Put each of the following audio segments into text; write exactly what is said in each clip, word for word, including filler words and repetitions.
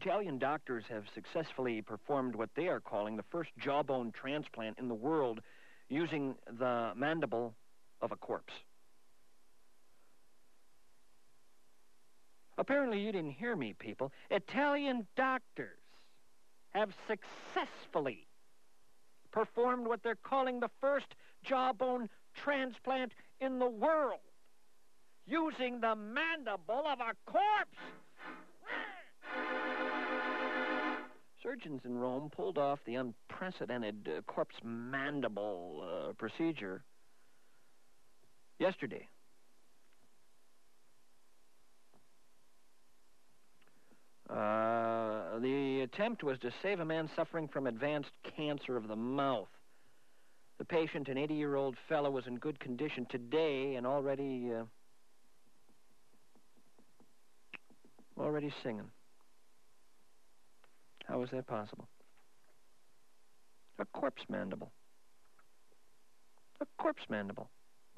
Italian doctors have successfully performed what they are calling the first jawbone transplant in the world using the mandible of a corpse. Apparently you didn't hear me, people. Italian doctors have successfully performed what they're calling the first jawbone transplant in the world using the mandible of a corpse. Surgeons in Rome pulled off the unprecedented uh, corpse mandible uh, procedure yesterday. Uh, the attempt was to save a man suffering from advanced cancer of the mouth. The patient, an eighty-year-old fellow, was in good condition today and already, uh, already singing. How is that possible? A corpse mandible. A corpse mandible. Hm.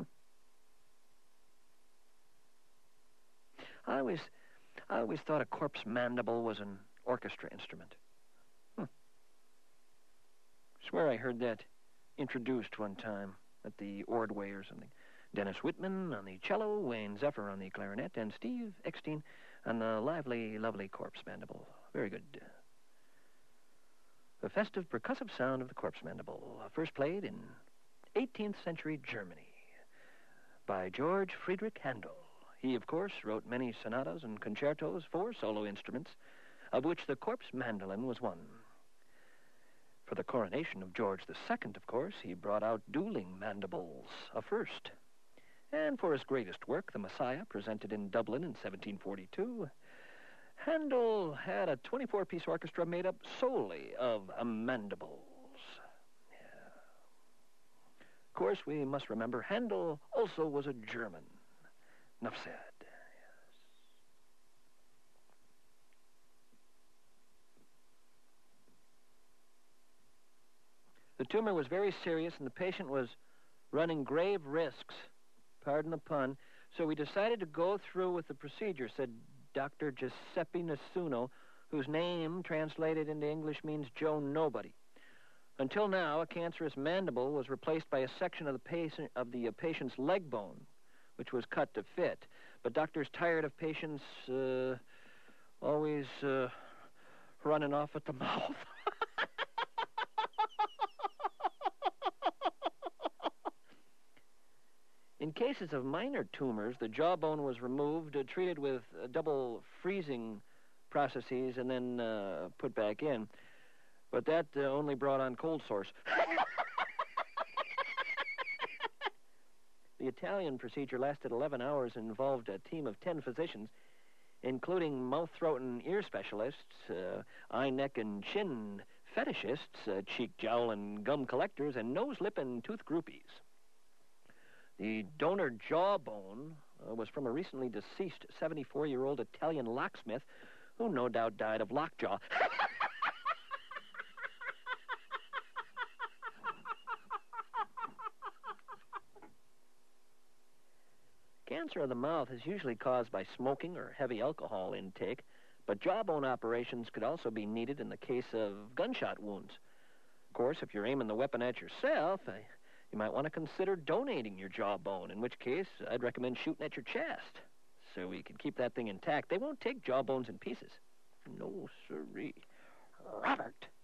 I always... I always thought a corpse mandible was an orchestra instrument. Hm. Swear I heard that introduced one time at the Ordway or something. Dennis Whitman on the cello, Wayne Zephyr on the clarinet, and Steve Eckstein on the lively, lovely corpse mandible. Very good. The festive percussive sound of the corpse mandible, first played in eighteenth century Germany by George Friedrich Handel. He, of course, wrote many sonatas and concertos for solo instruments, of which the corpse mandolin was one. For the coronation of George the Second, of course, he brought out dueling mandibles, a first. And for his greatest work, The Messiah, presented in Dublin in seventeen forty-two, Handel had a twenty-four-piece orchestra made up solely of mandibles. Yeah. Of course, we must remember Handel also was a German. Enough said. Yes. The tumor was very serious, and the patient was running grave risks, pardon the pun, so we decided to go through with the procedure, said Doctor Giuseppe Nessuno, whose name translated into English means Joe Nobody. Until now, a cancerous mandible was replaced by a section of the, patient, of the uh, patient's leg bone, which was cut to fit. But doctors tired of patients uh, always uh, running off at the mouth. In cases of minor tumors, the jawbone was removed, uh, treated with uh, double freezing processes, and then uh, put back in. But that uh, only brought on cold sores. The Italian procedure lasted eleven hours and involved a team of ten physicians, including mouth, throat, and ear specialists, uh, eye, neck, and chin fetishists, uh, cheek, jowl, and gum collectors, and nose, lip, and tooth groupies. The donor jawbone uh, was from a recently deceased seventy-four-year-old Italian locksmith who no doubt died of lockjaw. Cancer of the mouth is usually caused by smoking or heavy alcohol intake, but jawbone operations could also be needed in the case of gunshot wounds. Of course, if you're aiming the weapon at yourself, uh, you might want to consider donating your jawbone, in which case I'd recommend shooting at your chest so we can keep that thing intact. They won't take jawbones in pieces. No, sirree. Robert.